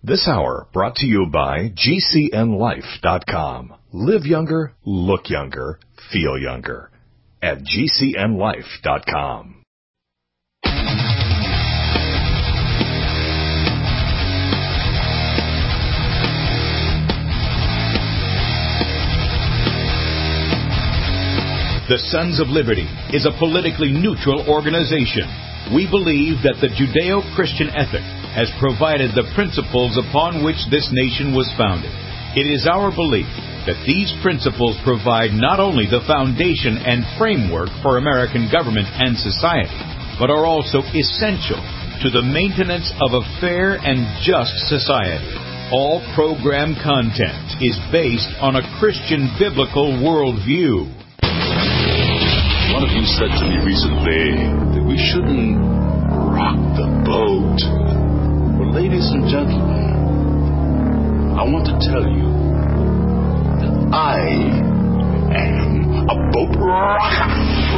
This hour brought to you by GCNLife.com. Live younger, look younger, feel younger. At GCNLife.com. The Sons of Liberty is a politically neutral organization. We believe that the Judeo-Christian ethic has provided the principles upon which this nation was founded. It is our belief that these principles provide not only the foundation and framework for American government and society, but are also essential to the maintenance of a fair and just society. All program content is based on a Christian biblical worldview. One of you said to me recently that we shouldn't rock the boat. Well, ladies and gentlemen, I want to tell you that I am a boat rocker.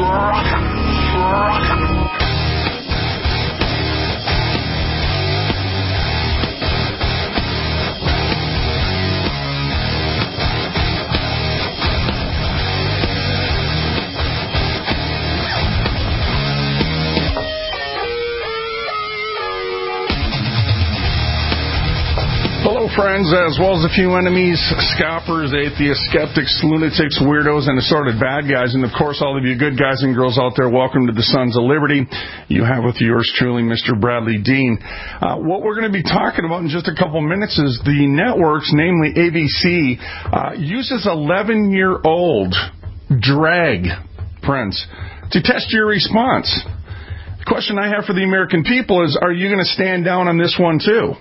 Hello, friends, as well as a few enemies, scoffers, atheists, skeptics, lunatics, weirdos, and assorted bad guys. And, of course, all of you good guys and girls out there, welcome to the Sons of Liberty. You have with yours truly, Mr. Bradley Dean. What we're going to be talking about in just a couple minutes is the networks, namely ABC, uses 11-year-old drag, friends, to test your response. The question I have for the American people is, are you going to stand down on this one, too?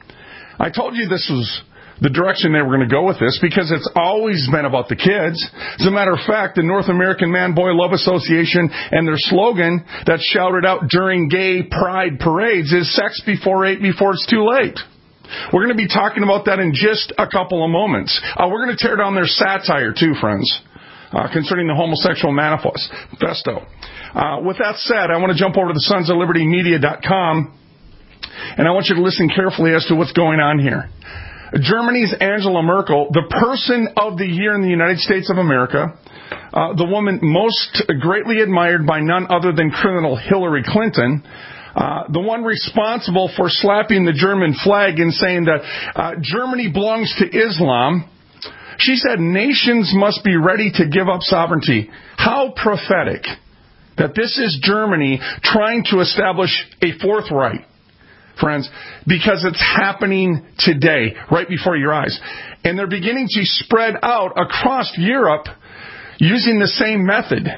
I told you this was the direction they were going to go with this because it's always been about the kids. As a matter of fact, the North American Man-Boy Love Association and their slogan that's shouted out during gay pride parades is sex before 8 before it's too late. We're going to be talking about that in just a couple of moments. We're going to tear down their satire too, friends, concerning the homosexual manifesto. With that said, I want to jump over to the sonsoflibertymedia.com. And I want you to listen carefully as to what's going on here. Germany's Angela Merkel, the person of the year in the United States of America, the woman most greatly admired by none other than criminal Hillary Clinton, the one responsible for slapping the German flag and saying that Germany belongs to Islam. She said nations must be ready to give up sovereignty. How prophetic that this is Germany trying to establish a Fourth Reich. Friends, because it's happening today, right before your eyes. And they're beginning to spread out across Europe using the same method,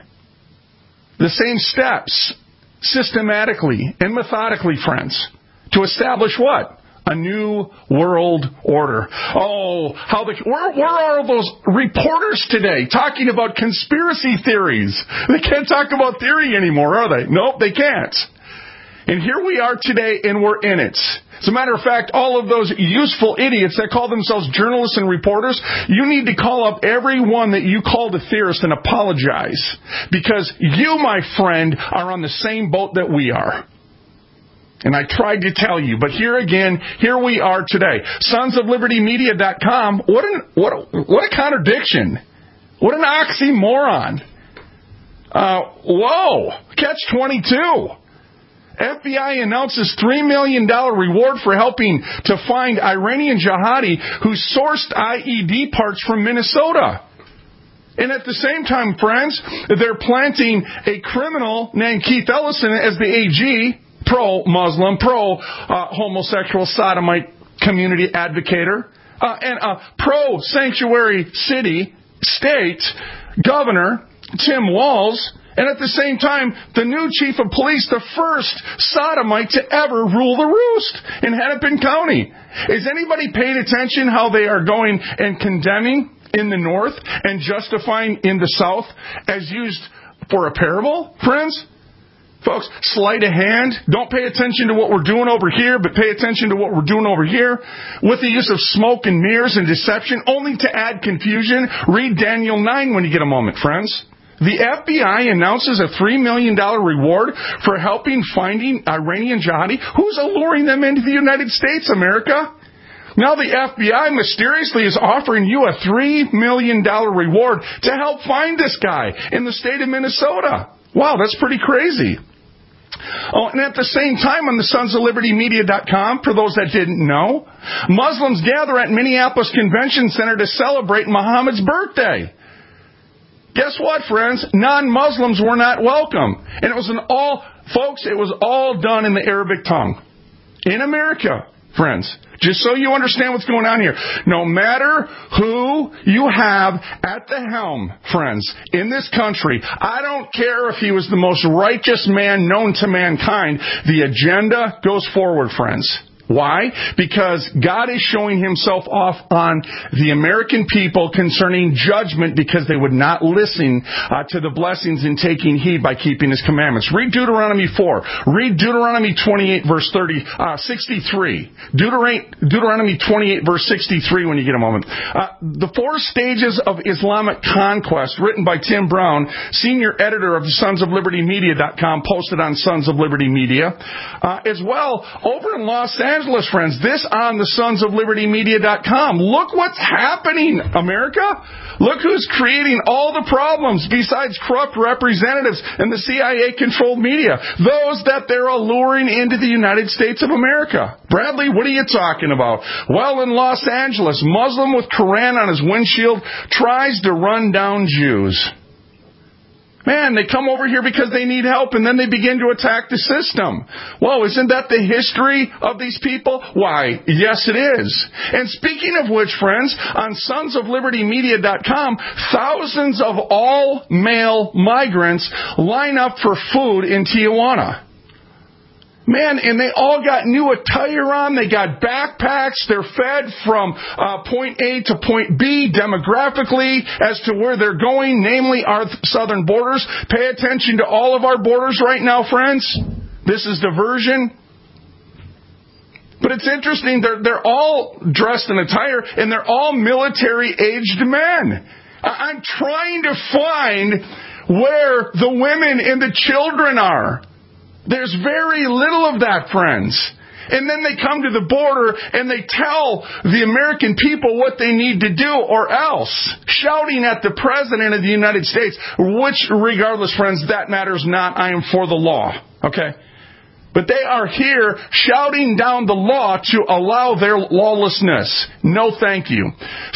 the same steps, systematically and methodically, friends, to establish what? A new world order. Oh, where are those reporters today talking about conspiracy theories? They can't talk about theory anymore, are they? Nope, they can't. And here we are today, and we're in it. As a matter of fact, all of those useful idiots that call themselves journalists and reporters, you need to call up every one that you called a theorist and apologize. Because you, my friend, are on the same boat that we are. And I tried to tell you, but here again, here we are today. Sonsoflibertymedia.com, what a contradiction. What an oxymoron. Whoa, catch-22. FBI announces $3 million reward for helping to find Iranian jihadi who sourced IED parts from Minnesota. And at the same time, friends, they're planting a criminal named Keith Ellison as the AG, pro-Muslim, pro-homosexual sodomite community advocator, and a pro-sanctuary state governor, Tim Walz. And at the same time, the new chief of police, the first sodomite to ever rule the roost in Hennepin County. Is anybody paying attention how they are going and condemning in the north and justifying in the south as used for a parable, friends? Folks, sleight of hand. Don't pay attention to what we're doing over here, but pay attention to what we're doing over here. With the use of smoke and mirrors and deception, only to add confusion. Read Daniel 9 when you get a moment, friends. The FBI announces a $3 million reward for helping finding Iranian jihadi. Who's alluring them into the United States, America? Now the FBI mysteriously is offering you a $3 million reward to help find this guy in the state of Minnesota. Wow, that's pretty crazy. Oh, and at the same time on the sonsoflibertymedia.com, for those that didn't know, Muslims gather at Minneapolis Convention Center to celebrate Muhammad's birthday. Guess what, friends? Non-Muslims were not welcome. And it was it was all done in the Arabic tongue. In America, friends. Just so you understand what's going on here. No matter who you have at the helm, friends, in this country, I don't care if he was the most righteous man known to mankind, the agenda goes forward, friends. Why? Because God is showing himself off on the American people concerning judgment because they would not listen to the blessings in taking heed by keeping his commandments. Read Deuteronomy 4. Read Deuteronomy 28, verse 63. Deuteronomy 28, verse 63 when you get a moment. The 4 stages of Islamic conquest, written by Tim Brown, senior editor of the sonsoflibertymedia.com, posted on Sons of Liberty Media. As well, over in Los Angeles, friends, this on the sonsoflibertymedia.com. Look what's happening, America. Look who's creating all the problems besides corrupt representatives and the CIA-controlled media. Those that they're alluring into the United States of America. Bradley, what are you talking about? Well, in Los Angeles, Muslim with Quran on his windshield tries to run down Jews. Man, they come over here because they need help, and then they begin to attack the system. Whoa, isn't that the history of these people? Why, yes, it is. And speaking of which, friends, on sonsoflibertymedia.com, thousands of all-male migrants line up for food in Tijuana. Man, and they all got new attire on. They got backpacks. They're fed from point A to point B demographically as to where they're going, namely our southern borders. Pay attention to all of our borders right now, friends. This is diversion. But it's interesting. They're all dressed in attire, and they're all military-aged men. I'm trying to find where the women and the children are. There's very little of that, friends. And then they come to the border and they tell the American people what they need to do or else, shouting at the President of the United States, which, regardless, friends, that matters not. I am for the law. Okay? But they are here shouting down the law to allow their lawlessness. No thank you.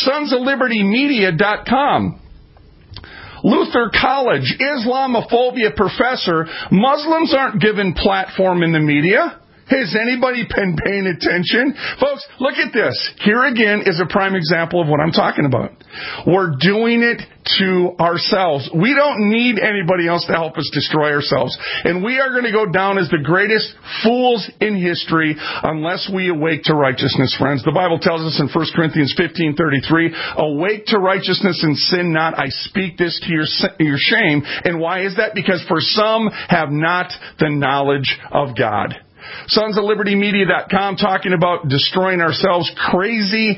sonsoflibertymedia.com. Luther College, Islamophobia professor, Muslims aren't given platform in the media. Has anybody been paying attention? Folks, look at this. Here again is a prime example of what I'm talking about. We're doing it to ourselves. We don't need anybody else to help us destroy ourselves. And we are going to go down as the greatest fools in history unless we awake to righteousness, friends. The Bible tells us in 1 Corinthians 15:33, awake to righteousness and sin not. I speak this to your shame. And why is that? Because for some have not the knowledge of God. sonsoflibertymedia.com talking about destroying ourselves. Crazy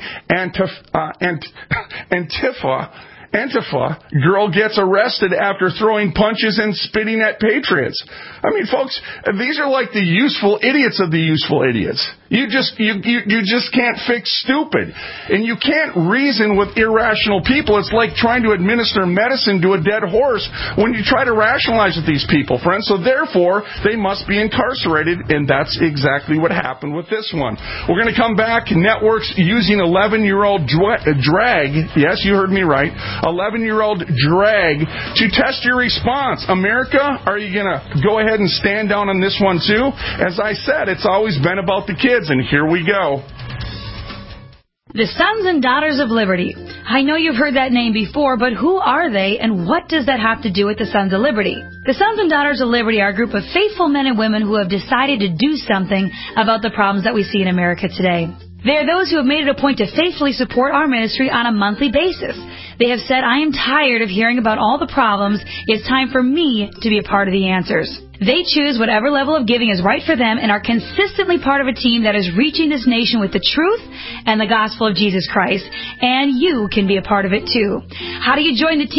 Antifa girl gets arrested after throwing punches and spitting at patriots. I mean, folks, these are like the useful idiots of the useful idiots. You just can't fix stupid. And you can't reason with irrational people. It's like trying to administer medicine to a dead horse when you try to rationalize with these people, friends. So therefore, they must be incarcerated, and that's exactly what happened with this one. We're going to come back. Networks using 11-year-old drag. Yes, you heard me right. 11-year-old drag to test your response. America, are you going to go ahead and stand down on this one too? As I said, it's always been about the kids, and here we go. The Sons and Daughters of Liberty. I know you've heard that name before, but who are they, and what does that have to do with the Sons of Liberty? The Sons and Daughters of Liberty are a group of faithful men and women who have decided to do something about the problems that we see in America today. They are those who have made it a point to faithfully support our ministry on a monthly basis. They have said, I am tired of hearing about all the problems. It's time for me to be a part of the answers. They choose whatever level of giving is right for them and are consistently part of a team that is reaching this nation with the truth and the gospel of Jesus Christ. And you can be a part of it too. How do you join the team?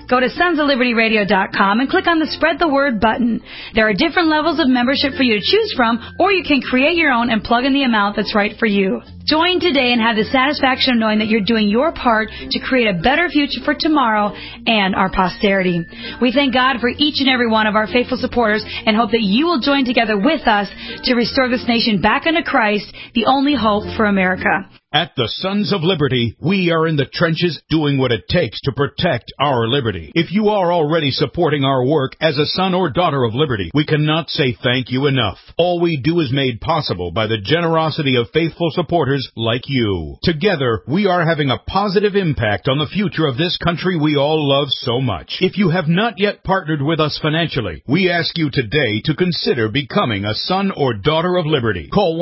Go to sonsoflibertyradio.com and click on the Spread the Word button. There are different levels of membership for you to choose from, or you can create your own and plug in the amount that's right for you. Join today and have the satisfaction of knowing that you're doing your part to create a better future for tomorrow and our posterity. We thank God for each and every one of our faithful supporters and hope that you will join together with us to restore this nation back unto Christ, the only hope for America. At the Sons of Liberty, we are in the trenches doing what it takes to protect our liberty. If you are already supporting our work as a son or daughter of liberty, we cannot say thank you enough. All we do is made possible by the generosity of faithful supporters like you. Together, we are having a positive impact on the future of this country we all love so much. If you have not yet partnered with us financially, we ask you today to consider becoming a son or daughter of liberty. Call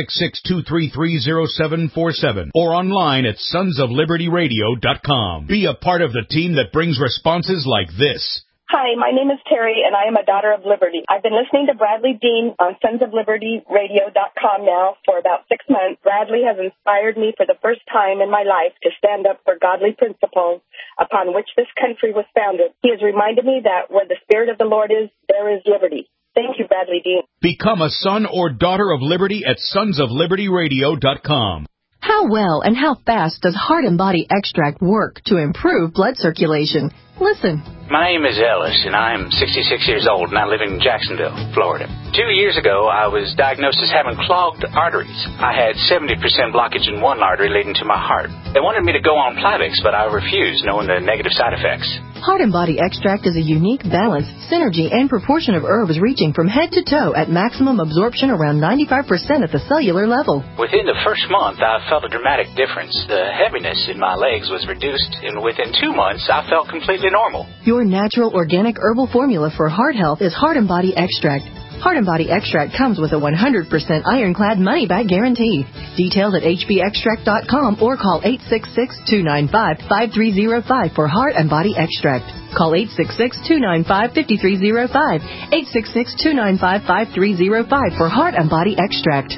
1-866-233-0747 or online at sonsoflibertyradio.com. Be a part of the team that brings responses like this. Hi, my name is Terry, and I am a daughter of liberty. I've been listening to Bradley Dean on sonsoflibertyradio.com now for about 6 months. Bradley has inspired me for the first time in my life to stand up for godly principles upon which this country was founded. He has reminded me that where the Spirit of the Lord is, there is liberty. Thank you, Bradley Dean. Become a son or daughter of liberty at sonsoflibertyradio.com. How well and how fast does Heart and Body Extract work to improve blood circulation? Listen. My name is Ellis, and I'm 66 years old, and I live in Jacksonville, Florida. 2 years ago, I was diagnosed as having clogged arteries. I had 70% blockage in one artery leading to my heart. They wanted me to go on Plavix, but I refused, knowing the negative side effects. Heart and Body Extract is a unique balance, synergy, and proportion of herbs reaching from head to toe at maximum absorption around 95% at the cellular level. Within the first month, I felt a dramatic difference. The heaviness in my legs was reduced, and within 2 months, I felt completely normal. Your natural organic herbal formula for heart health is Heart and Body Extract. Heart and Body Extract comes with a 100% ironclad money-back guarantee. Details at hbextract.com or call 866-295-5305 for Heart and Body Extract. Call 866-295-5305, 866-295-5305 for Heart and Body Extract.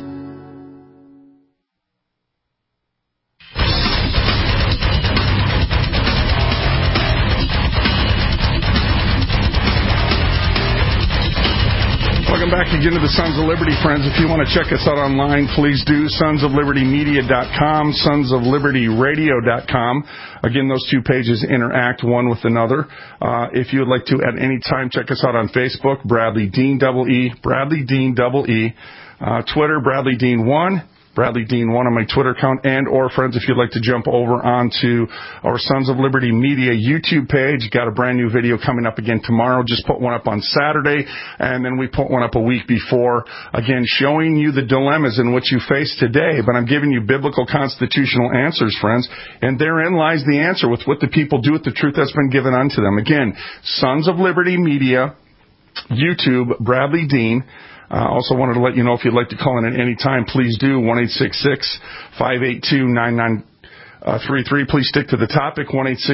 Welcome back again to the Sons of Liberty, friends. If you want to check us out online, please do. sonsoflibertymedia.com, sonsoflibertyradio.com. Again, those two pages interact one with another. If you would like to at any time, check us out on Facebook, Bradley Dean EE, Bradley Dean EE. Twitter, Bradley Dean 1. Bradley Dean 1 on my Twitter account, and or friends, if you'd like to jump over onto our Sons of Liberty Media YouTube page, got a brand new video coming up again tomorrow. Just put one up on Saturday, and then we put one up a week before, again, showing you the dilemmas in which you face today. But I'm giving you biblical constitutional answers, friends, and therein lies the answer with what the people do with the truth that's been given unto them. Again, Sons of Liberty Media, YouTube, Bradley Dean. Also wanted to let you know if you'd like to call in at any time, please do. 1-866-582-9933. Please stick to the topic,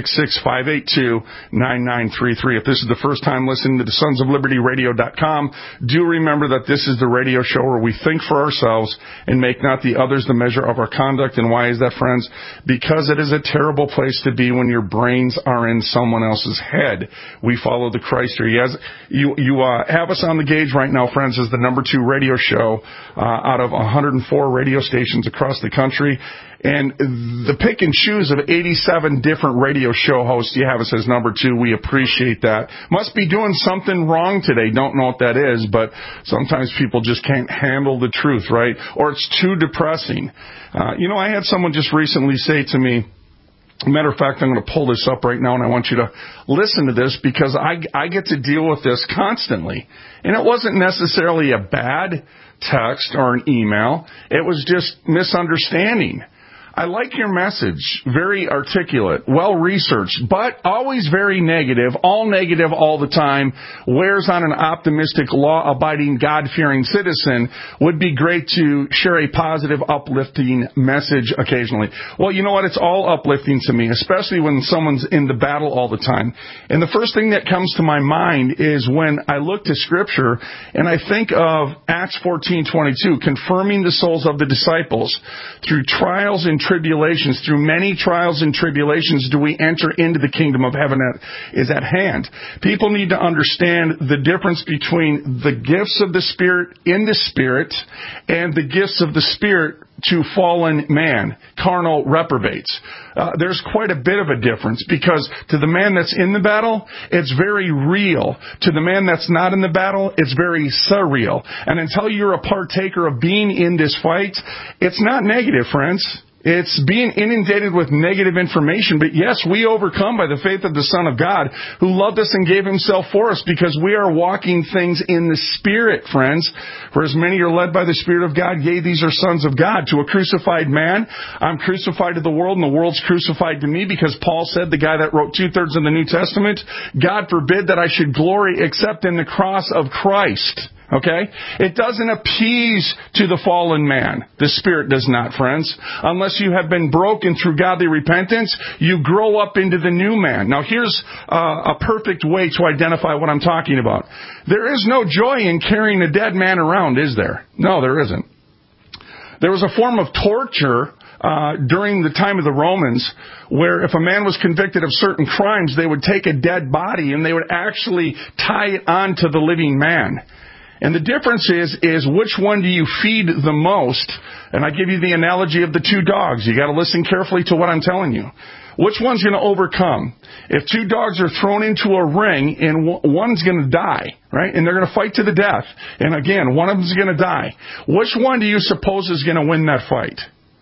1-866-582-9933. If this is the first time listening to the sonsoflibertyradio.com, do remember that this is the radio show where we think for ourselves and make not the others the measure of our conduct. And why is that, friends? Because it is a terrible place to be when your brains are in someone else's head. We follow the Christ here. You have us on the gauge right now, friends, as the number 2 radio show out of 104 radio stations across the country. And the pick and choose of 87 different radio show hosts you have us as number 2. We appreciate that. Must be doing something wrong today. Don't know what that is, but sometimes people just can't handle the truth, right? Or it's too depressing. I had someone just recently say to me, matter of fact, I'm going to pull this up right now, and I want you to listen to this because I get to deal with this constantly. And it wasn't necessarily a bad text or an email. It was just misunderstanding. I like your message. Very articulate, well-researched, but always very negative, all the time. Wears on an optimistic, law-abiding, God-fearing citizen. Would be great to share a positive, uplifting message occasionally. Well, you know what? It's all uplifting to me, especially when someone's in the battle all the time. And the first thing that comes to my mind is when I look to Scripture and I think of Acts 14:22, confirming the souls of the disciples through trials and tribulations, through many trials and tribulations, do we enter into the kingdom of heaven that is at hand. People need to understand the difference between the gifts of the Spirit in the Spirit and the gifts of the Spirit to fallen man, carnal reprobates. There's quite a bit of a difference, because to the man that's in the battle, it's very real. To the man that's not in the battle, it's very surreal. And until you're a partaker of being in this fight, it's not negative, friends. It's being inundated with negative information. But yes, we overcome by the faith of the Son of God, who loved us and gave himself for us, because we are walking things in the Spirit, friends. For as many are led by the Spirit of God, yea, these are sons of God. To a crucified man, I'm crucified to the world, and the world's crucified to me, because Paul said, the guy that wrote 2/3 of the New Testament, God forbid that I should glory except in the cross of Christ. Okay? It doesn't appease to the fallen man. The Spirit does not, friends. Unless you have been broken through godly repentance, you grow up into the new man. Now, here's a perfect way to identify what I'm talking about. There is no joy in carrying a dead man around, is there? No, there isn't. There was a form of torture during the time of the Romans, where if a man was convicted of certain crimes, they would take a dead body and they would actually tie it onto the living man. And the difference is which one do you feed the most? And I give you the analogy of the two dogs. You got to listen carefully to what I'm telling you. Which one's going to overcome? If two dogs are thrown into a ring and one's going to die, right? And they're going to fight to the death. And again, one of them's going to die. Which one do you suppose is going to win that fight?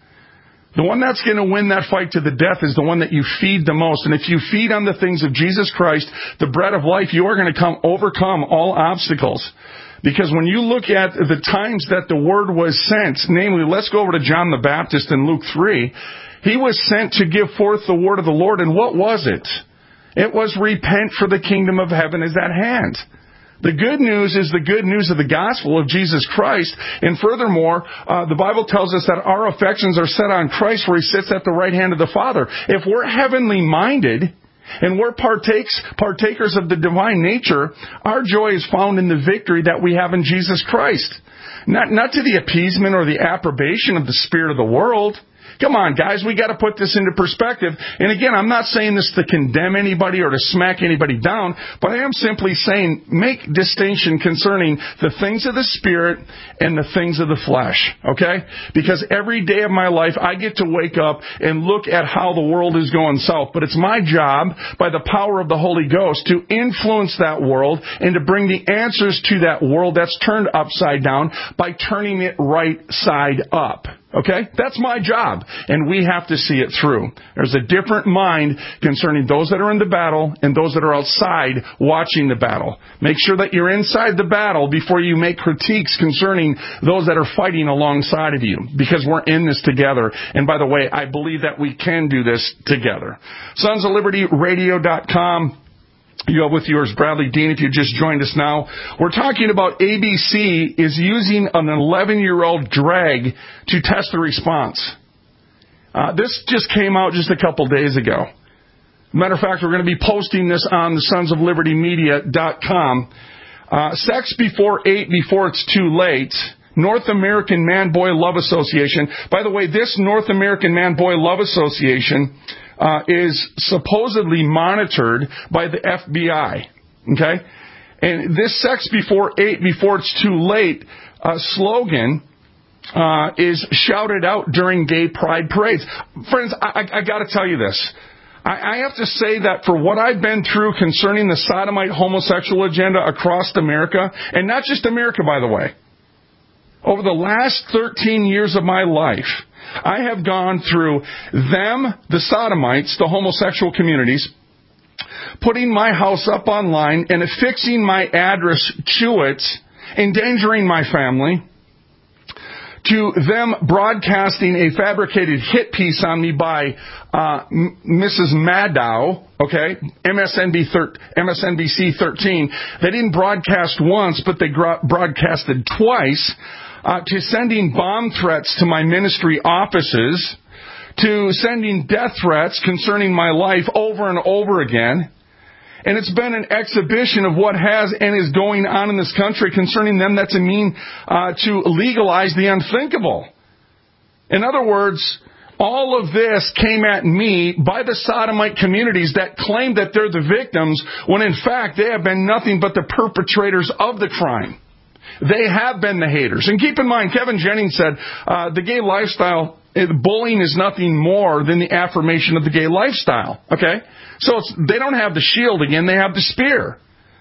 The one that's going to win that fight to the death is the one that you feed the most. And if you feed on the things of Jesus Christ, the bread of life, you are going to overcome all obstacles. Because when you look at the times that the word was sent, namely, let's go over to John the Baptist in Luke 3. He was sent to give forth the word of the Lord. And what was it? It was, repent, for the kingdom of heaven is at hand. The good news is the good news of the gospel of Jesus Christ. And furthermore, the Bible tells us that our affections are set on Christ, where he sits at the right hand of the Father. If we're heavenly minded, and we're partakers of the divine nature, our joy is found in the victory that we have in Jesus Christ. Not to the appeasement or the approbation of the spirit of the world. Come on, guys, we got to put this into perspective. And again, I'm not saying this to condemn anybody or to smack anybody down, but I am simply saying make distinction concerning the things of the Spirit and the things of the flesh, okay? Because every day of my life, I get to wake up and look at how the world is going south. But it's my job, by the power of the Holy Ghost, to influence that world and to bring the answers to that world that's turned upside down by turning it right side up. Okay? That's my job. And we have to see it through. There's a different mind concerning those that are in the battle and those that are outside watching the battle. Make sure that you're inside the battle before you make critiques concerning those that are fighting alongside of you. Because we're in this together. And by the way, I believe that we can do this together. SonsOfLibertyRadio.com. You have with yours Bradley Dean, if you just joined us now. We're talking about ABC is using an 11-year-old drag to test the response. This just came out just a couple days ago. Matter of fact, we're going to be posting this on the sonsoflibertymedia.com. Sex before 8, before it's too late. North American Man-Boy Love Association. By the way, this North American Man-Boy Love Association is supposedly monitored by the FBI. Okay? And this sex before 8, before it's too late slogan is shouted out during gay pride parades. Friends, I got to tell you this. I have to say that for what I've been through concerning the sodomite homosexual agenda across America, and not just America, by the way, over the last 13 years of my life, I have gone through them, the sodomites, the homosexual communities, putting my house up online and affixing my address to it, endangering my family, to them broadcasting a fabricated hit piece on me by Mrs. Maddow, okay, MSNBC 13. They didn't broadcast once, but they broadcasted twice, to sending bomb threats to my ministry offices, to sending death threats concerning my life over and over again. And it's been an exhibition of what has and is going on in this country concerning them that's a mean to legalize the unthinkable. In other words, all of this came at me by the sodomite communities that claim that they're the victims, when in fact they have been nothing but the perpetrators of the crime. They have been the haters. And keep in mind, Kevin Jennings said the gay lifestyle, bullying is nothing more than the affirmation of the gay lifestyle. Okay? So they don't have the shield again, they have the spear.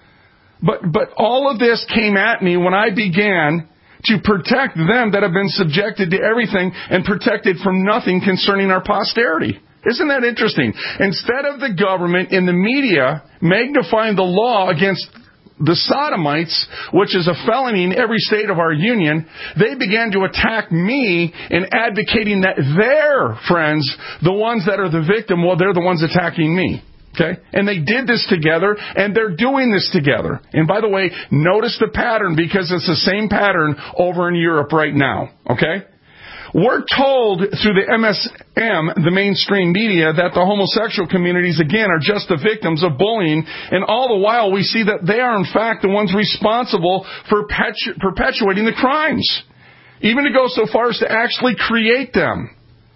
But all of this came at me when I began to protect them that have been subjected to everything and protected from nothing concerning our posterity. Isn't that interesting? Instead of the government and the media magnifying the law against the sodomites, which is a felony in every state of our union, they began to attack me in advocating that their friends, the ones that are the victim, well, they're the ones attacking me. Okay? And they did this together, and they're doing this together. And by the way, notice the pattern, because it's the same pattern over in Europe right now. Okay? We're told through the MSM, the mainstream media, that the homosexual communities, again, are just the victims of bullying, and all the while we see that they are, in fact, the ones responsible for perpetuating the crimes, even to go so far as to actually create them.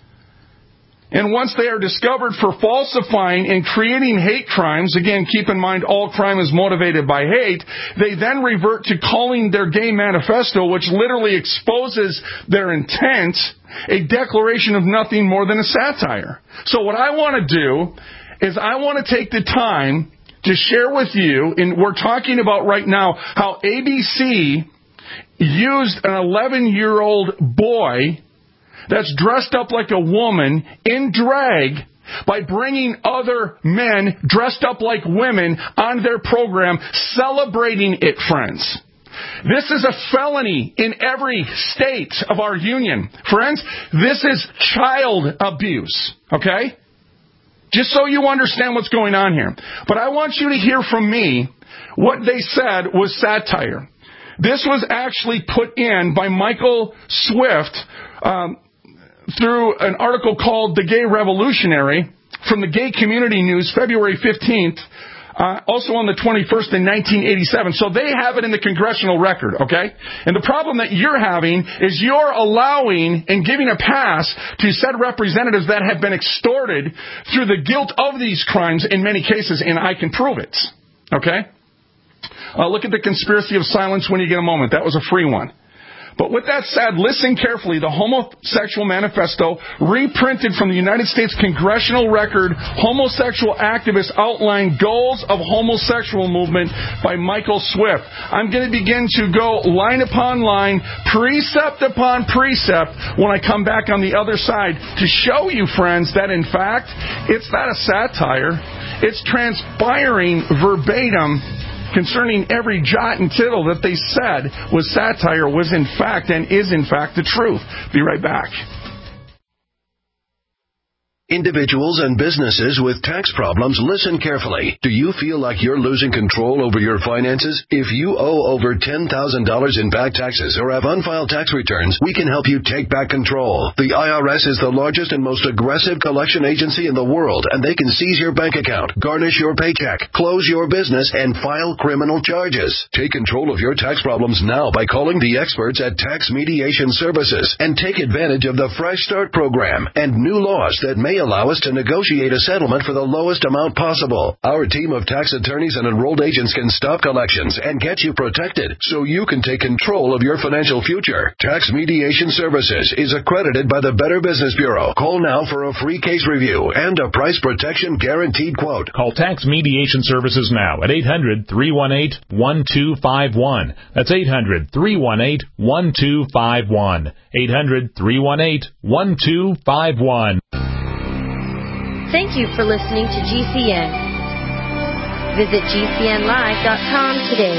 And once they are discovered for falsifying and creating hate crimes, again, keep in mind all crime is motivated by hate, they then revert to calling their gay manifesto, which literally exposes their intent, a declaration of nothing more than a satire. So what I want to do is I want to take the time to share with you, and we're talking about right now how ABC used an 11-year-old boy that's dressed up like a woman in drag by bringing other men dressed up like women on their program, celebrating it, friends. This is a felony in every state of our union. Friends, this is child abuse, okay? Just so you understand what's going on here. But I want you to hear from me what they said was satire. This was actually put in by Michael Swift, through an article called The Gay Revolutionary from the Gay Community News, February 15th, also on the 21st in 1987. So they have it in the congressional record, okay? And the problem that you're having is you're allowing and giving a pass to said representatives that have been extorted through the guilt of these crimes in many cases, and I can prove it, okay? Look at the conspiracy of silence when you get a moment. That was a free one. But with that said, listen carefully. The Homosexual Manifesto, reprinted from the United States Congressional Record, Homosexual Activists Outline Goals of Homosexual Movement by Michael Swift. I'm going to begin to go line upon line, precept upon precept, when I come back on the other side to show you, friends, that in fact, it's not a satire. It's transpiring verbatim concerning every jot and tittle that they said was satire was in fact and is in fact the truth. Be right back. Individuals and businesses with tax problems, listen carefully. Do you feel like you're losing control over your finances? If you owe over $10,000 in back taxes or have unfiled tax returns, we can help you take back control. The IRS is the largest and most aggressive collection agency in the world, and they can seize your bank account, garnish your paycheck, close your business, and file criminal charges. Take control of your tax problems now by calling the experts at Tax Mediation Services and take advantage of the Fresh Start program and new laws that may allow us to negotiate a settlement for the lowest amount possible. Our team of tax attorneys and enrolled agents can stop collections and get you protected so you can take control of your financial future. Tax Mediation Services is accredited by the Better Business Bureau. Call now for a free case review and a price protection guaranteed quote. Call Tax Mediation Services now at 800-318-1251. That's 800-318-1251. 800-318-1251. Thank you for listening to GCN. Visit GCNlive.com today.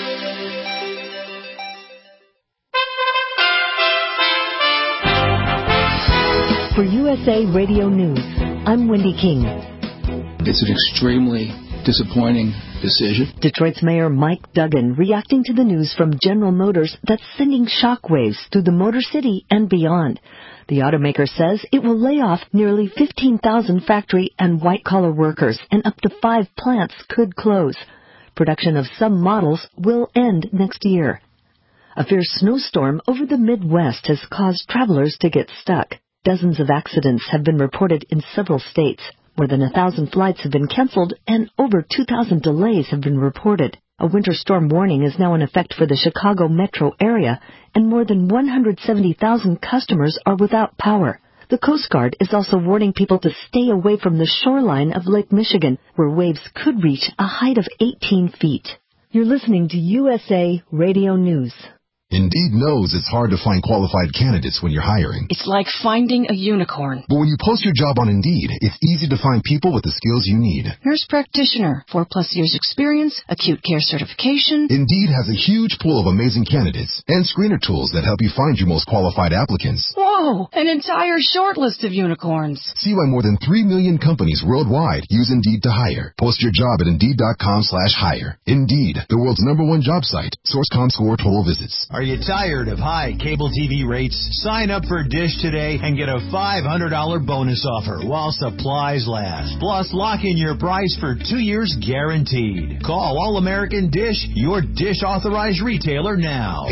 For USA Radio News, I'm Wendy King. It's an extremely disappointing decision. Detroit's Mayor Mike Duggan reacting to the news from General Motors that's sending shockwaves through the Motor City and beyond. The automaker says it will lay off nearly 15,000 factory and white-collar workers, and up to 5 plants could close. Production of some models will end next year. A fierce snowstorm over the Midwest has caused travelers to get stuck. Dozens of accidents have been reported in several states. More than 1,000 flights have been canceled, and over 2,000 delays have been reported. A winter storm warning is now in effect for the Chicago metro area, and more than 170,000 customers are without power. The Coast Guard is also warning people to stay away from the shoreline of Lake Michigan, where waves could reach a height of 18 feet. You're listening to USA Radio News. Indeed knows it's hard to find qualified candidates when you're hiring. It's like finding a unicorn. But when you post your job on Indeed, it's easy to find people with the skills you need. Nurse practitioner, 4+ years experience, acute care certification. Indeed has a huge pool of amazing candidates and screener tools that help you find your most qualified applicants. Whoa, an entire short list of unicorns. See why more than 3 million companies worldwide use Indeed to hire. Post your job at Indeed.com/hire. Indeed, the world's #1 job site. Source.com/score total visits. Are you tired of high cable TV rates? Sign up for Dish today and get a $500 bonus offer while supplies last. Plus, lock in your price for 2 years guaranteed. Call All-American Dish, your Dish authorized retailer now.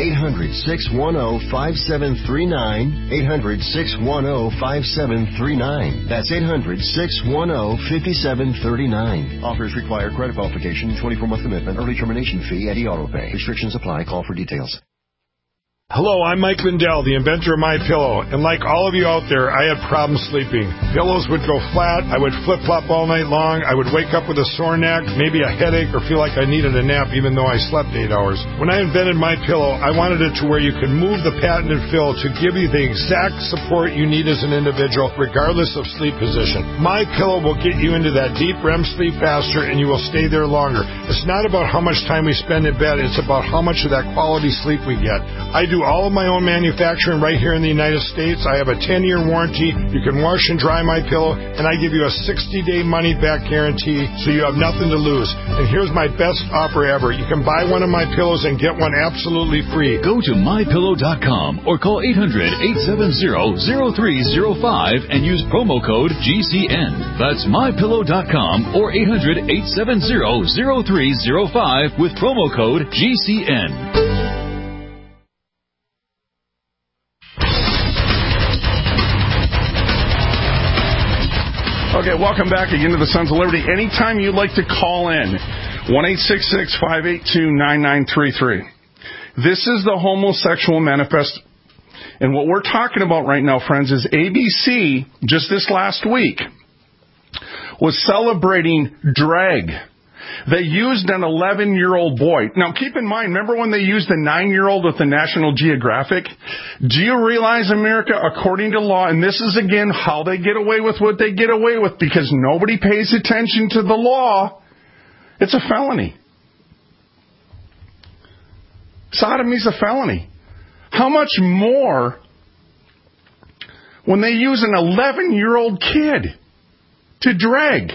800-610-5739. 800-610-5739. That's 800-610-5739. Offers require credit qualification, 24-month commitment, early termination fee, and auto pay. Restrictions apply. Call for details. Hello, I'm Mike Lindell, the inventor of MyPillow, and like all of you out there, I had problems sleeping. Pillows would go flat, I would flip-flop all night long, I would wake up with a sore neck, maybe a headache, or feel like I needed a nap even though I slept 8 hours. When I invented MyPillow, I wanted it to where you could move the patented fill to give you the exact support you need as an individual, regardless of sleep position. MyPillow will get you into that deep REM sleep faster, and you will stay there longer. It's not about how much time we spend in bed, it's about how much of that quality sleep we get. I do all of my own manufacturing right here in the United States. I have a 10-year warranty. You can wash and dry MyPillow, and I give you a 60-day money-back guarantee, so you have nothing to lose. And here's my best offer ever. You can buy one of my pillows and get one absolutely free. Go to MyPillow.com or call 800-870-0305 and use promo code GCN. That's MyPillow.com or 800-870-0305 with promo code GCN. Okay, welcome back again to the Sons of Liberty. Anytime you'd like to call in, 1-866-582-9933. This is the Homosexual Manifesto. And what we're talking about right now, friends, is ABC, just this last week, was celebrating drag. They used an 11-year-old boy. Now, keep in mind, remember when they used a 9-year-old with the National Geographic? Do you realize, America, according to law, and this is, again, how they get away with what they get away with, because nobody pays attention to the law, it's a felony. Sodomy's a felony. How much more when they use an 11-year-old kid to drag?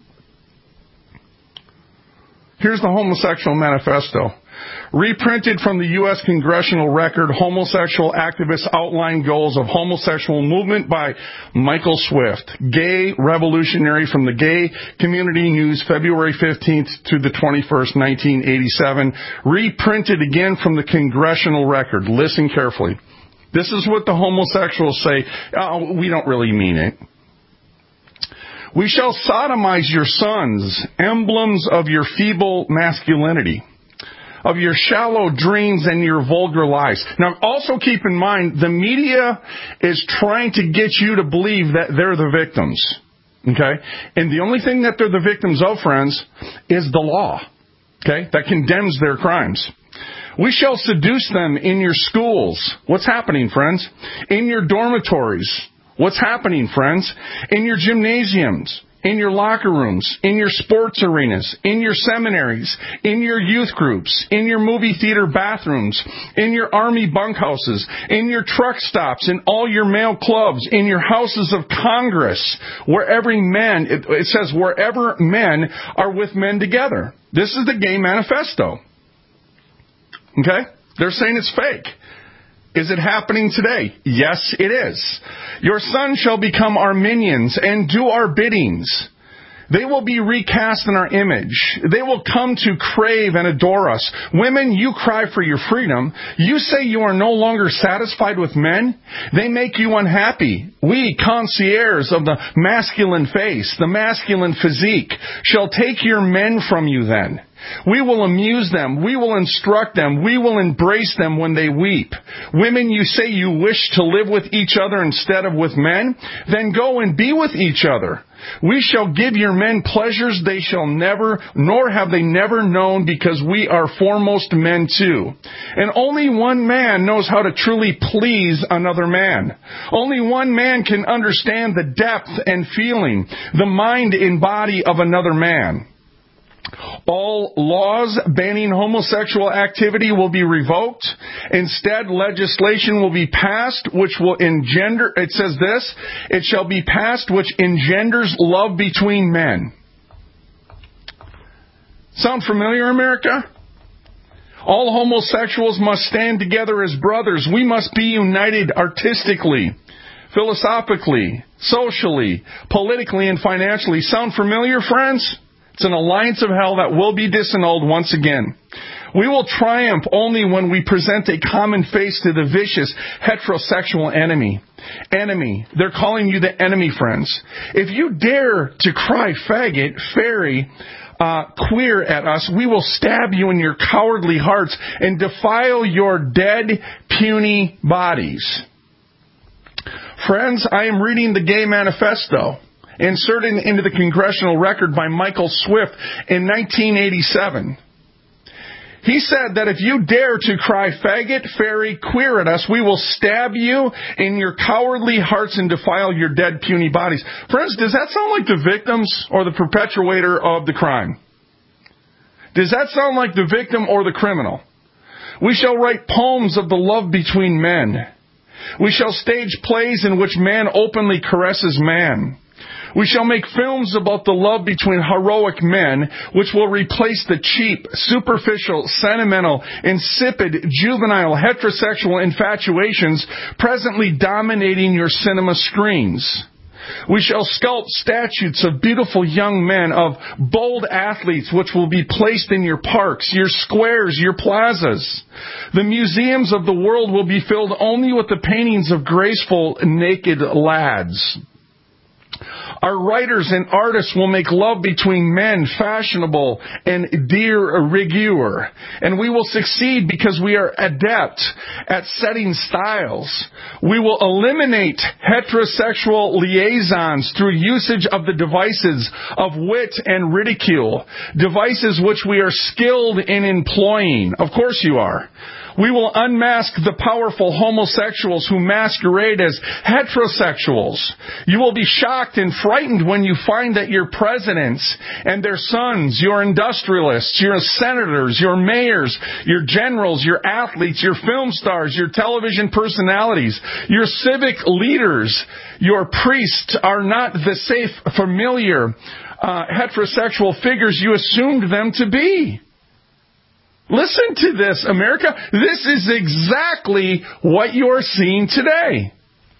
Here's the Homosexual Manifesto. Reprinted from the U.S. Congressional Record, homosexual activists outline goals of homosexual movement by Michael Swift, gay revolutionary from the Gay Community News, February 15th to the 21st, 1987. Reprinted again from the Congressional Record. Listen carefully. This is what the homosexuals say. Oh, we don't really mean it. We shall sodomize your sons, emblems of your feeble masculinity, of your shallow dreams and your vulgar lies. Now, also keep in mind, the media is trying to get you to believe that they're the victims. Okay? And the only thing that they're the victims of, friends, is the law. Okay? That condemns their crimes. We shall seduce them in your schools. What's happening, friends? In your dormitories. What's happening, friends? In your gymnasiums, in your locker rooms, in your sports arenas, in your seminaries, in your youth groups, in your movie theater bathrooms, in your army bunkhouses, in your truck stops, in all your male clubs, in your houses of Congress, wherever men, it says wherever men are with men together. This is the Gay Manifesto. Okay? They're saying it's fake. Is it happening today? Yes, it is. Your sons shall become our minions and do our biddings. They will be recast in our image. They will come to crave and adore us. Women, you cry for your freedom. You say you are no longer satisfied with men. They make you unhappy. We, concierges of the masculine face, the masculine physique, shall take your men from you then. We will amuse them. We will instruct them. We will embrace them when they weep. Women, you say you wish to live with each other instead of with men? Then go and be with each other. We shall give your men pleasures they shall never, nor have they never known, because we are foremost men too. And only one man knows how to truly please another man. Only one man can understand the depth and feeling, the mind and body of another man. All laws banning homosexual activity will be revoked. Instead, legislation will be passed which will engender, it says this, it shall be passed which engenders love between men. Sound familiar, America? All homosexuals must stand together as brothers. We must be united artistically, philosophically, socially, politically, and financially. Sound familiar, friends? It's an alliance of hell that will be disannulled once again. We will triumph only when we present a common face to the vicious heterosexual enemy. Enemy. They're calling you the enemy, friends. If you dare to cry faggot, fairy, queer at us, we will stab you in your cowardly hearts and defile your dead, puny bodies. Friends, I am reading the Gay Manifesto, inserted into the Congressional Record by Michael Swift in 1987. He said that if you dare to cry faggot, fairy, queer at us, we will stab you in your cowardly hearts and defile your dead, puny bodies. Friends, does that sound like the victims or the perpetrator of the crime? Does that sound like the victim or the criminal? We shall write poems of the love between men. We shall stage plays in which man openly caresses man. We shall make films about the love between heroic men, which will replace the cheap, superficial, sentimental, insipid, juvenile, heterosexual infatuations presently dominating your cinema screens. We shall sculpt statues of beautiful young men, of bold athletes, which will be placed in your parks, your squares, your plazas. The museums of the world will be filled only with the paintings of graceful, naked lads. Our writers and artists will make love between men, fashionable and de rigueur. And we will succeed because we are adept at setting styles. We will eliminate heterosexual liaisons through usage of the devices of wit and ridicule, devices which we are skilled in employing. Of course you are. We will unmask the powerful homosexuals who masquerade as heterosexuals. You will be shocked and frightened when you find that your presidents and their sons, your industrialists, your senators, your mayors, your generals, your athletes, your film stars, your television personalities, your civic leaders, your priests are not the safe, familiar, heterosexual figures you assumed them to be. Listen to this, America. This is exactly what you're seeing today.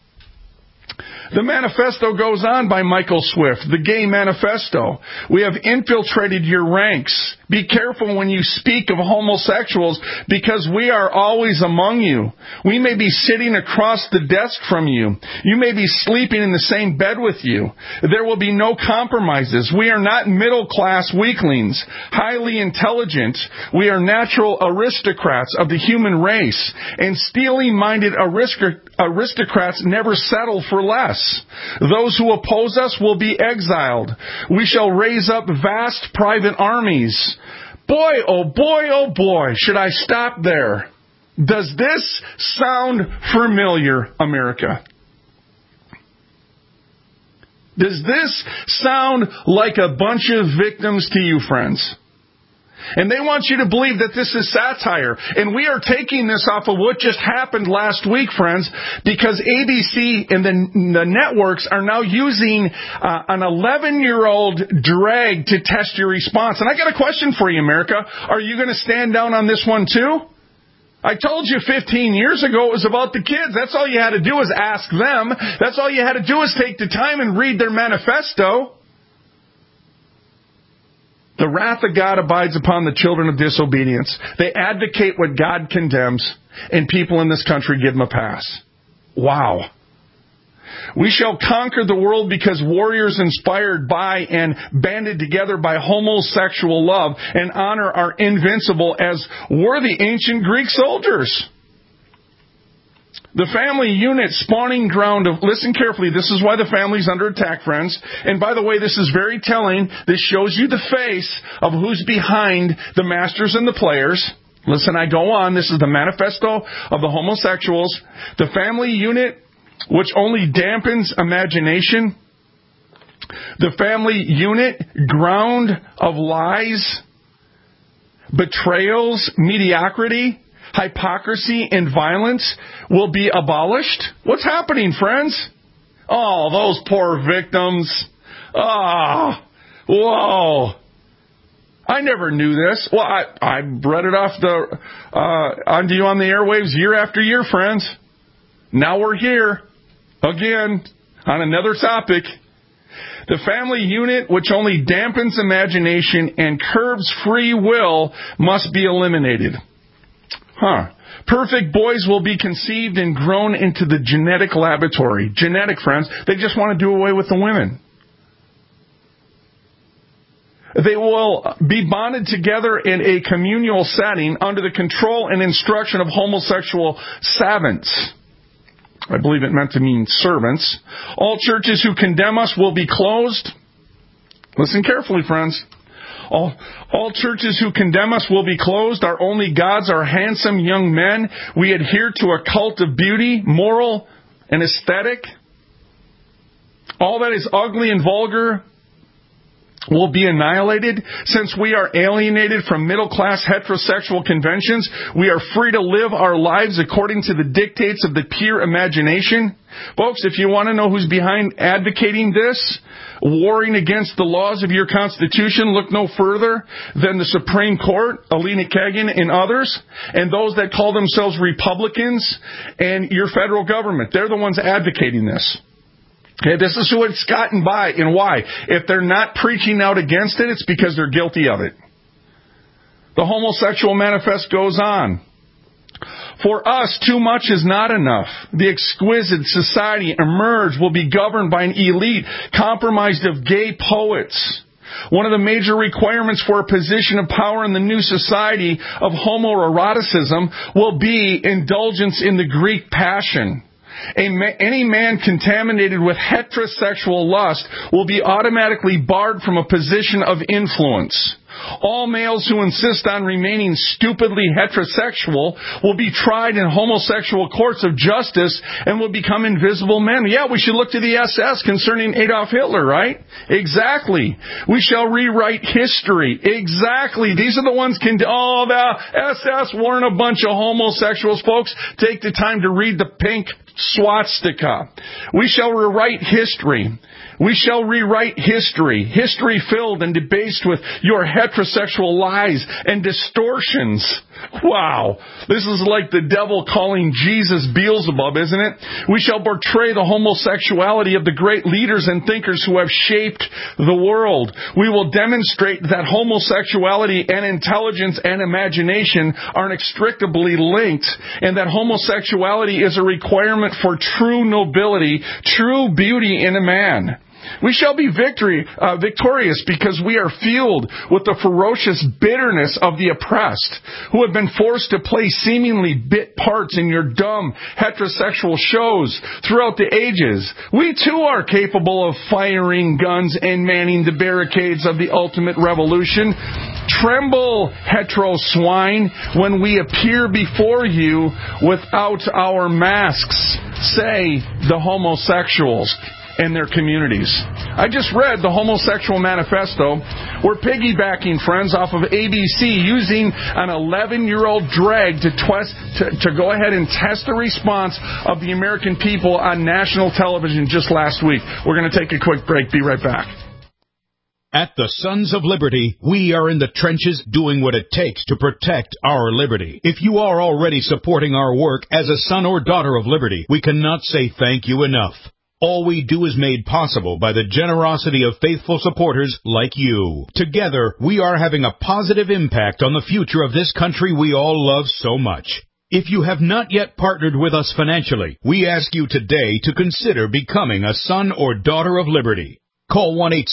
The manifesto goes on by Michael Swift, the Gay Manifesto. We have infiltrated your ranks. Be careful when you speak of homosexuals, because we are always among you. We may be sitting across the desk from you. You may be sleeping in the same bed with you. There will be no compromises. We are not middle-class weaklings, highly intelligent. We are natural aristocrats of the human race, and steely-minded aristocrats never settle for less. Those who oppose us will be exiled. We shall raise up vast private armies. Boy, oh boy, should I stop there? Does this sound familiar, America? Does this sound like a bunch of victims to you, friends? And they want you to believe that this is satire. And we are taking this off of what just happened last week, friends, because ABC and the networks are now using an 11-year-old drag to test your response. And I got a question for you, America. Are you going to stand down on this one too? I told you 15 years ago it was about the kids. That's all you had to do was ask them. That's all you had to do was take the time and read their manifesto. The wrath of God abides upon the children of disobedience. They advocate what God condemns, and people in this country give them a pass. Wow. We shall conquer the world because warriors inspired by and banded together by homosexual love and honor are invincible as were the ancient Greek soldiers. The family unit spawning ground of, listen carefully, this is why the family's under attack, friends. And by the way, this is very telling. This shows you the face of who's behind the masters and the players. Listen, I go on. This is the manifesto of the homosexuals. The family unit, which only dampens imagination. The family unit, ground of lies, betrayals, mediocrity, hypocrisy, and violence will be abolished. What's happening, friends? Oh, those poor victims. Ah, whoa. I never knew this. Well, I read it off onto you on the airwaves year after year, friends. Now we're here again on another topic. The family unit, which only dampens imagination and curbs free will, must be eliminated. Perfect boys will be conceived and grown into the genetic laboratory. Genetic, friends. They just want to do away with the women. They will be bonded together in a communal setting under the control and instruction of homosexual savants. I believe it meant to mean servants. All churches who condemn us will be closed. Listen carefully, friends. All churches who condemn us will be closed. Our only gods are handsome young men. We adhere to a cult of beauty, moral, and aesthetic. All that is ugly and vulgar will be annihilated. Since we are alienated from middle-class heterosexual conventions, we are free to live our lives according to the dictates of the pure imagination. Folks, if you want to know who's behind advocating this, warring against the laws of your Constitution, look no further than the Supreme Court, Alina Kagan and others, and those that call themselves Republicans and your federal government. They're the ones advocating this. Okay, this is who it's gotten by, and why. If they're not preaching out against it, it's because they're guilty of it. The homosexual manifest goes on. For us, too much is not enough. The exquisite society emerged will be governed by an elite compromised of gay poets. One of the major requirements for a position of power in the new society of homoeroticism will be indulgence in the Greek passion. Any man contaminated with heterosexual lust will be automatically barred from a position of influence. All males who insist on remaining stupidly heterosexual will be tried in homosexual courts of justice and will become invisible men. Yeah, we should look to the SS concerning Adolf Hitler, right? Exactly. We shall rewrite history. Exactly. These are the ones the SS weren't a bunch of homosexuals, folks. Take the time to read the pink swastika. We shall rewrite history. We shall rewrite history. History filled and debased with your heterosexual lies and distortions. Wow. This is like the devil calling Jesus Beelzebub, isn't it? We shall portray the homosexuality of the great leaders and thinkers who have shaped the world. We will demonstrate that homosexuality and intelligence and imagination are inextricably linked, and that homosexuality is a requirement for true nobility, true beauty in a man. We shall be victorious because we are fueled with the ferocious bitterness of the oppressed, who have been forced to play seemingly bit parts in your dumb heterosexual shows throughout the ages. We too are capable of firing guns and manning the barricades of the ultimate revolution. Tremble, hetero swine, when we appear before you without our masks, say the homosexuals and their communities. I just read the Homosexual Manifesto. We're piggybacking, friends, off of ABC, using an 11-year-old drag to go ahead and test the response of the American people on national television just last week. We're going to take a quick break. Be right back. At the Sons of Liberty, we are in the trenches doing what it takes to protect our liberty. If you are already supporting our work as a son or daughter of liberty, we cannot say thank you enough. All we do is made possible by the generosity of faithful supporters like you. Together, we are having a positive impact on the future of this country we all love so much. If you have not yet partnered with us financially, we ask you today to consider becoming a son or daughter of liberty. Call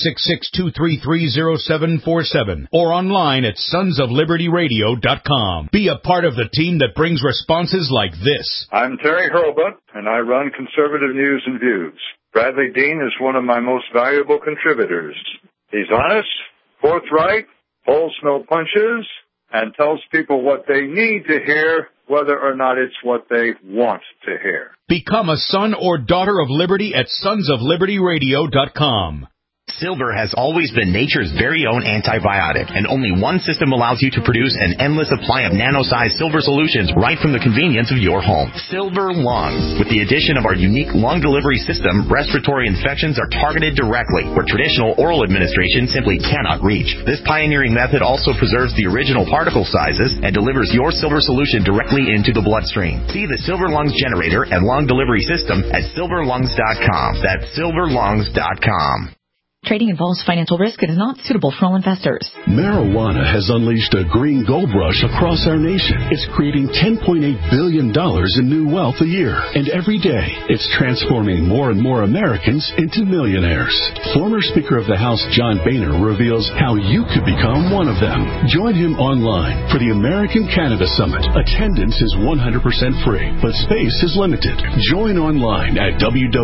1-866-233-0747 or online at sonsoflibertyradio.com. Be a part of the team that brings responses like this. I'm Terry Hurlbut, and I run Conservative News and Views. Bradley Dean is one of my most valuable contributors. He's honest, forthright, pulls no punches, and tells people what they need to hear, whether or not it's what they want to hear. Become a son or daughter of liberty at sonsoflibertyradio.com. Silver has always been nature's very own antibiotic, and only one system allows you to produce an endless supply of nano-sized silver solutions right from the convenience of your home. Silver Lungs. With the addition of our unique lung delivery system, respiratory infections are targeted directly, where traditional oral administration simply cannot reach. This pioneering method also preserves the original particle sizes and delivers your silver solution directly into the bloodstream. See the Silver Lungs generator and lung delivery system at silverlungs.com. That's silverlungs.com. Trading involves financial risk and is not suitable for all investors. Marijuana has unleashed a green gold rush across our nation. It's creating $10.8 billion in new wealth a year. And every day, it's transforming more and more Americans into millionaires. Former Speaker of the House John Boehner reveals how you could become one of them. Join him online for the American Cannabis Summit. Attendance is 100% free, but space is limited. Join online at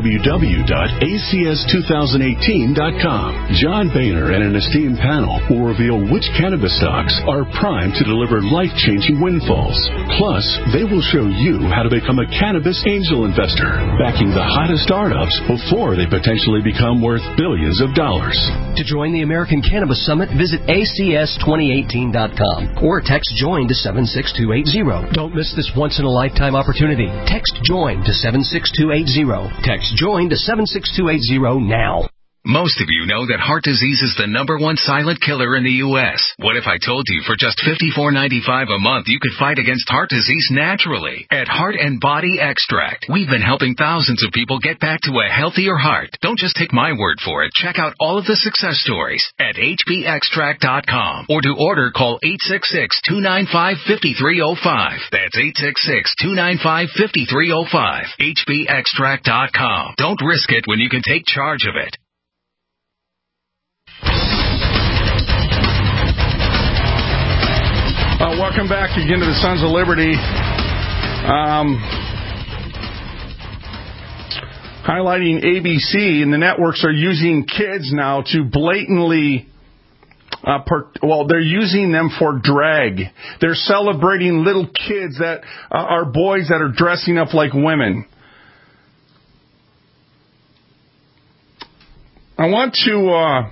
www.acs2018.com. John Boehner and an esteemed panel will reveal which cannabis stocks are primed to deliver life-changing windfalls. Plus, they will show you how to become a cannabis angel investor, backing the hottest startups before they potentially become worth billions of dollars. To join the American Cannabis Summit, visit acs2018.com or text JOIN to 76280. Don't miss this once-in-a-lifetime opportunity. Text JOIN to 76280. Text JOIN to 76280 now. Most of you know that heart disease is the #1 silent killer in the U.S. What if I told you for just $54.95 a month you could fight against heart disease naturally? At Heart and Body Extract, we've been helping thousands of people get back to a healthier heart. Don't just take my word for it. Check out all of the success stories at hbextract.com. Or to order, call 866-295-5305. That's 866-295-5305. hbextract.com. Don't risk it when you can take charge of it. Welcome back again to the Sons of Liberty. Highlighting ABC, and the networks are using kids now to blatantly, they're using them for drag. They're celebrating little kids that are boys that are dressing up like women. I want to...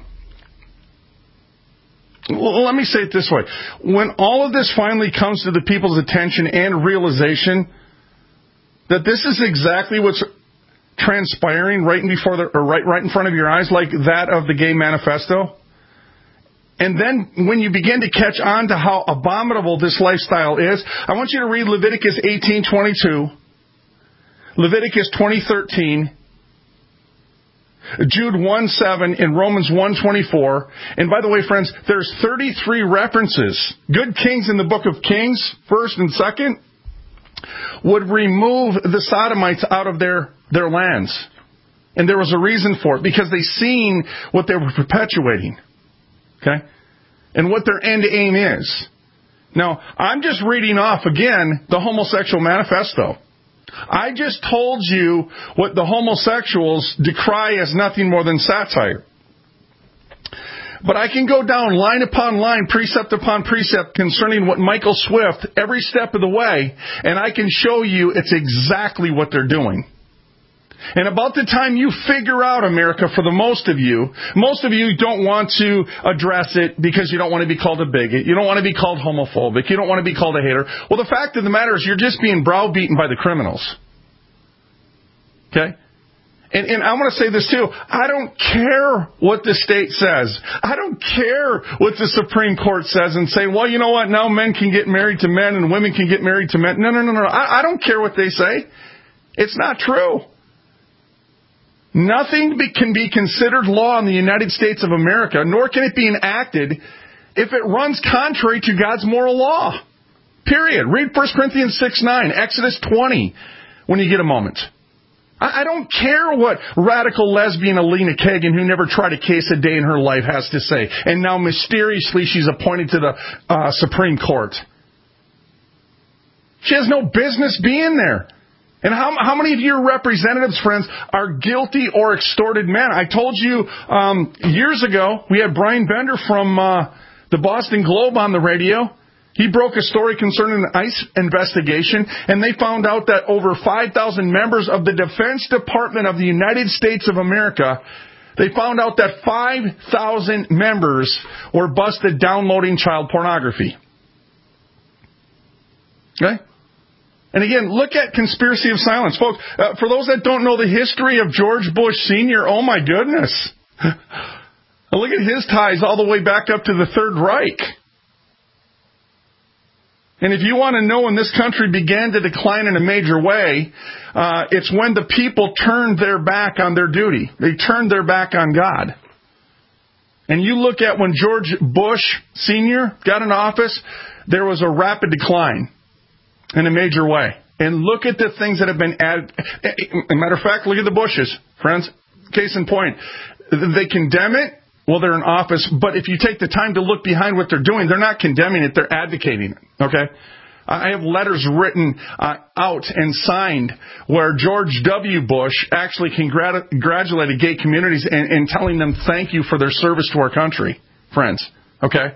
let me say it this way. When all of this finally comes to the people's attention and realization that this is exactly what's transpiring right in front of your eyes, like that of the Gay Manifesto, and then when you begin to catch on to how abominable this lifestyle is, I want you to read Leviticus 18:22, Leviticus 20:13, Jude 1:7, and Romans 1:24. And by the way, friends, there's 33 references. Good kings in the book of Kings, 1st and 2nd, would remove the Sodomites out of their lands. And there was a reason for it, because they seen what they were perpetuating. Okay? And what their end aim is. Now, I'm just reading off, again, the Homosexual Manifesto. I just told you what the homosexuals decry as nothing more than satire. But I can go down line upon line, precept upon precept concerning what Michael Swift, every step of the way, and I can show you it's exactly what they're doing. And about the time you figure out, America, for the most of you don't want to address it because you don't want to be called a bigot. You don't want to be called homophobic. You don't want to be called a hater. Well, the fact of the matter is you're just being browbeaten by the criminals. Okay? And I want to say this too. I don't care what the state says. I don't care what the Supreme Court says and say, well, you know what? Now men can get married to men and women can get married to men. No. I don't care what they say. It's not true. Nothing can be considered law in the United States of America, nor can it be enacted if it runs contrary to God's moral law. Period. Read 1 Corinthians 6:9, Exodus 20, when you get a moment. I don't care what radical lesbian Alina Kagan, who never tried a case a day in her life, has to say. And now mysteriously she's appointed to the Supreme Court. She has no business being there. And how many of your representatives, friends, are guilty or extorted men? I told you years ago, we had Brian Bender from the Boston Globe on the radio. He broke a story concerning an ICE investigation, and they found out that over 5,000 members of the Defense Department of the United States of America, they found out that 5,000 members were busted downloading child pornography. Okay? And again, look at conspiracy of silence. Folks, for those that don't know the history of George Bush Sr., oh my goodness. Look at his ties all the way back up to the Third Reich. And if you want to know when this country began to decline in a major way, it's when the people turned their back on their duty. They turned their back on God. And you look at when George Bush Sr. got in office, there was a rapid decline in a major way. And look at the things that have been added. As a matter of fact, look at the Bushes, friends. Case in point. They condemn it. Well, they're in office, but if you take the time to look behind what they're doing, they're not condemning it, they're advocating it, okay? I have letters written out and signed where George W. Bush actually congratulated gay communities and telling them thank you for their service to our country, friends, okay?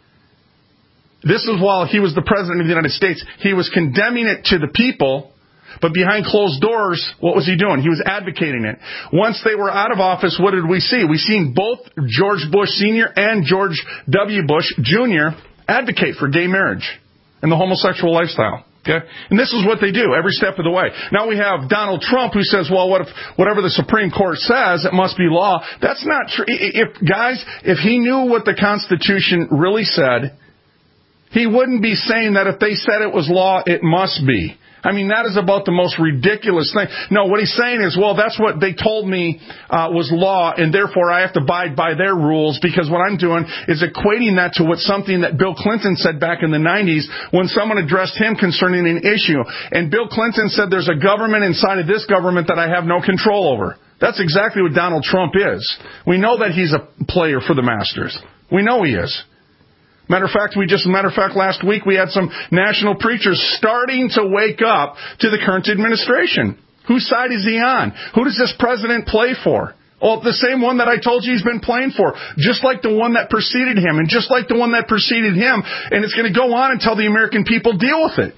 This is while he was the President of the United States. He was condemning it to the people, but behind closed doors, what was he doing? He was advocating it. Once they were out of office, what did we see? We seen both George Bush Sr. and George W. Bush Jr. advocate for gay marriage and the homosexual lifestyle. Okay? And this is what they do every step of the way. Now we have Donald Trump who says, well, whatever the Supreme Court says, it must be law. That's not true. If he knew what the Constitution really said, he wouldn't be saying that if they said it was law, it must be. I mean, that is about the most ridiculous thing. No, what he's saying is, well, that's what they told me was law, and therefore I have to abide by their rules, because what I'm doing is equating that to what something that Bill Clinton said back in the 90s when someone addressed him concerning an issue. And Bill Clinton said there's a government inside of this government that I have no control over. That's exactly what Donald Trump is. We know that he's a player for the masters. We know he is. Matter of fact, last week we had some national preachers starting to wake up to the current administration. Whose side is he on? Who does this president play for? Well, the same one that I told you he's been playing for. Just like the one that preceded him, and just like the one that preceded him. And it's going to go on until the American people deal with it.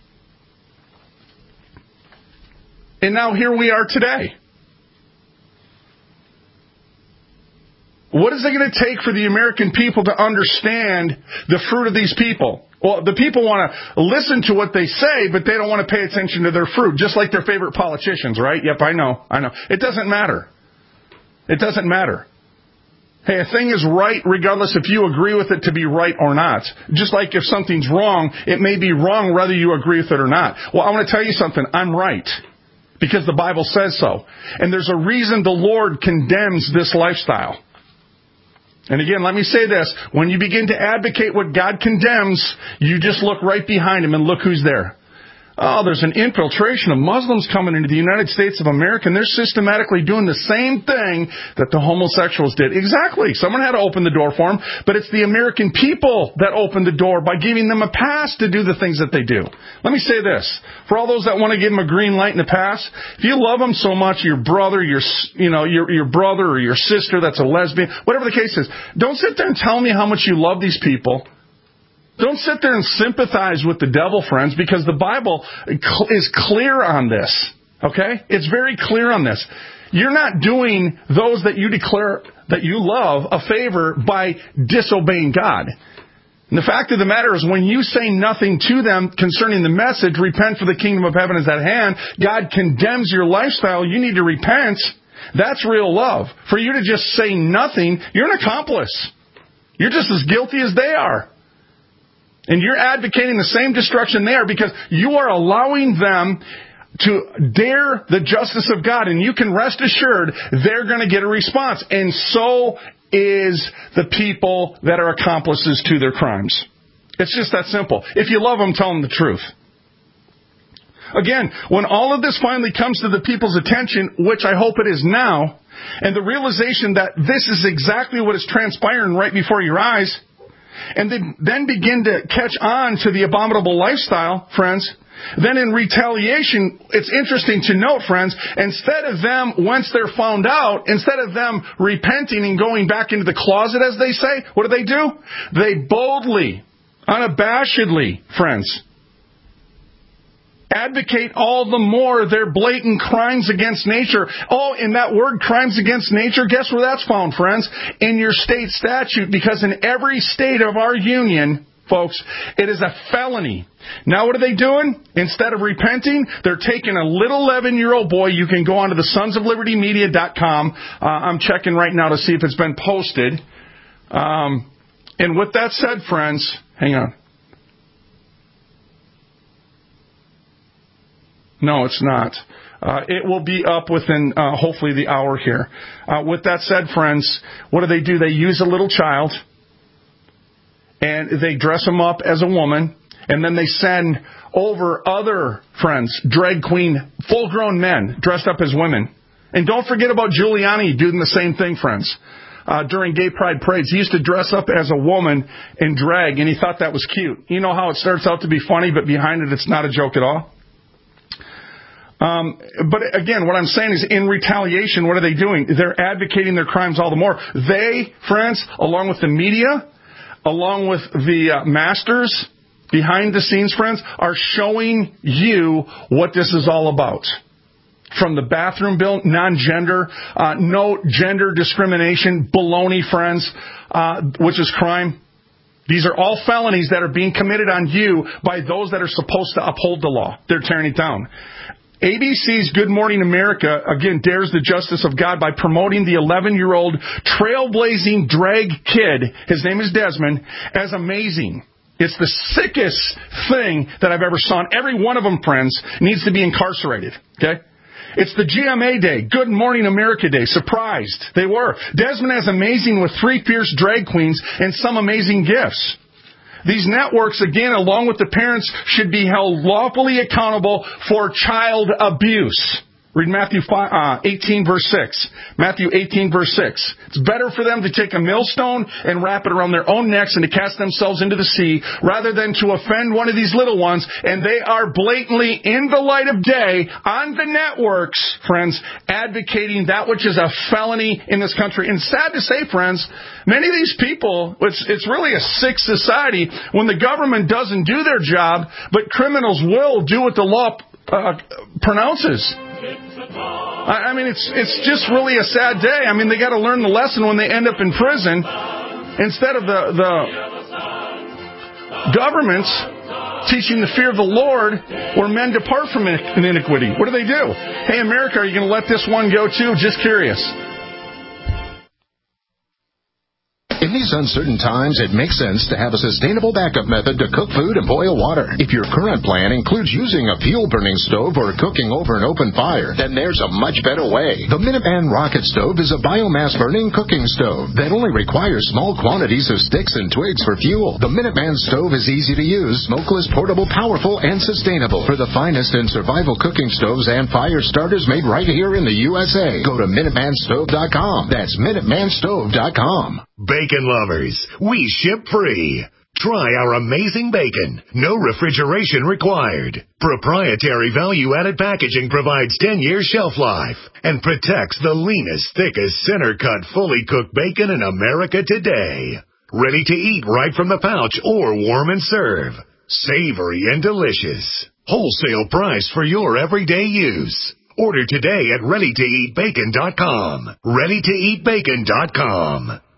And now here we are today. What is it going to take for the American people to understand the fruit of these people? Well, the people want to listen to what they say, but they don't want to pay attention to their fruit, just like their favorite politicians, right? Yep, I know. It doesn't matter. It doesn't matter. Hey, a thing is right regardless if you agree with it to be right or not. Just like if something's wrong, it may be wrong whether you agree with it or not. Well, I want to tell you something. I'm right. Because the Bible says so. And there's a reason the Lord condemns this lifestyle. And again, let me say this. When you begin to advocate what God condemns, you just look right behind him and look who's there. Oh, there's an infiltration of Muslims coming into the United States of America, and they're systematically doing the same thing that the homosexuals did. Exactly. Someone had to open the door for them, but it's the American people that opened the door by giving them a pass to do the things that they do. Let me say this. For all those that want to give them a green light and a pass, if you love them so much, your brother, your brother or your sister that's a lesbian, whatever the case is, don't sit there and tell me how much you love these people. Don't sit there and sympathize with the devil, friends, because the Bible is clear on this, okay? It's very clear on this. You're not doing those that you declare that you love a favor by disobeying God. And the fact of the matter is, when you say nothing to them concerning the message, repent for the kingdom of heaven is at hand, God condemns your lifestyle, you need to repent. That's real love. For you to just say nothing, you're an accomplice. You're just as guilty as they are. And you're advocating the same destruction they are because you are allowing them dare the justice of God, and you can rest assured they're going to get a response. And so is the people that are accomplices to their crimes. It's just that simple. If you love them, tell them the truth. Again, when all of this finally comes to the people's attention, which I hope it is now, and the realization that this is exactly what is transpiring right before your eyes, and they then begin to catch on to the abominable lifestyle, friends, then in retaliation, it's interesting to note, friends, instead of them, once they're found out, instead of them repenting and going back into the closet, as they say, what do? They boldly, unabashedly, friends, advocate all the more their blatant crimes against nature. Oh, in that word, crimes against nature, guess where that's found, friends? In your state statute, because in every state of our union, folks, it is a felony. Now what are they doing? Instead of repenting, they're taking a little 11-year-old boy. You can go on to the sonsoflibertymedia.com. I'm checking right now to see if it's been posted. And with that said, friends, hang on. No, it's not. It will be up within, hopefully, the hour here. With that said, friends, what do? They use a little child, and they dress them up as a woman, and then they send over other friends, drag queen, full-grown men dressed up as women. And don't forget about Giuliani doing the same thing, friends. During gay pride parades, he used to dress up as a woman in drag, and he thought that was cute. You know how it starts out to be funny, but behind it, it's not a joke at all? But again, what I'm saying is in retaliation, what are they doing? They're advocating their crimes all the more. They, friends, along with the media, along with the masters behind the scenes, friends, are showing you what this is all about. From the bathroom bill, non-gender, no gender discrimination, baloney, friends, which is crime. These are all felonies that are being committed on you by those that are supposed to uphold the law. They're tearing it down. ABC's Good Morning America, again, dares the justice of God by promoting the 11-year-old trailblazing drag kid, his name is Desmond, as amazing. It's the sickest thing that I've ever saw. And every one of them, friends, needs to be incarcerated. Okay? It's the GMA Day, Good Morning America Day. Surprised. They were. Desmond is amazing with 3 fierce drag queens and some amazing gifts. These networks, again, along with the parents, should be held lawfully accountable for child abuse. Read Matthew 18, verse 6. Matthew 18, verse 6. It's better for them to take a millstone and wrap it around their own necks and to cast themselves into the sea rather than to offend one of these little ones. And they are blatantly, in the light of day, on the networks, friends, advocating that which is a felony in this country. And sad to say, friends, many of these people, it's really a sick society when the government doesn't do their job, but criminals will do what the law pronounces. I mean, it's just really a sad day. I mean, they got to learn the lesson when they end up in prison. Instead of the governments teaching the fear of the Lord, where men depart from iniquity. What do? Hey, America, are you going to let this one go too? Just curious. In these uncertain times, it makes sense to have a sustainable backup method to cook food and boil water. If your current plan includes using a fuel-burning stove or cooking over an open fire, then there's a much better way. The Minuteman Rocket Stove is a biomass-burning cooking stove that only requires small quantities of sticks and twigs for fuel. The Minuteman Stove is easy to use, smokeless, portable, powerful, and sustainable. For the finest in survival cooking stoves and fire starters made right here in the USA, go to MinutemanStove.com. That's MinutemanStove.com. Bacon lovers, we ship free. Try our amazing bacon. No refrigeration required. Proprietary value-added packaging provides 10-year shelf life and protects the leanest, thickest, center-cut, fully cooked bacon in America today. Ready to eat right from the pouch or warm and serve. Savory and delicious. Wholesale price for your everyday use. Order today at ReadyToEatBacon.com. ReadyToEatBacon.com.